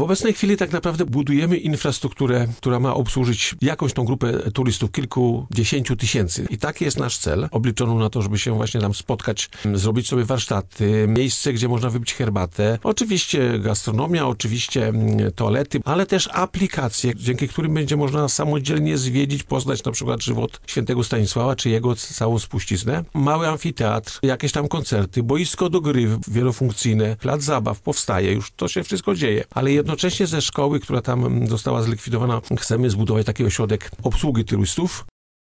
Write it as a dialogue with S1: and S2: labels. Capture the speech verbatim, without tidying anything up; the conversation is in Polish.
S1: W obecnej chwili tak naprawdę budujemy infrastrukturę, która ma obsłużyć jakąś tą grupę turystów, kilkudziesięciu tysięcy. I taki jest nasz cel. Obliczono na to, żeby się właśnie tam spotkać, zrobić sobie warsztaty, miejsce, gdzie można wypić herbatę. Oczywiście gastronomia, oczywiście toalety, ale też aplikacje, dzięki którym będzie można samodzielnie zwiedzić, poznać na przykład żywot świętego Stanisława, czy jego całą spuściznę. Mały amfiteatr, jakieś tam koncerty, boisko do gry wielofunkcyjne, plac zabaw powstaje, już to się wszystko dzieje. Ale jednocześnie ze szkoły, która tam została zlikwidowana, chcemy zbudować taki ośrodek obsługi turystów,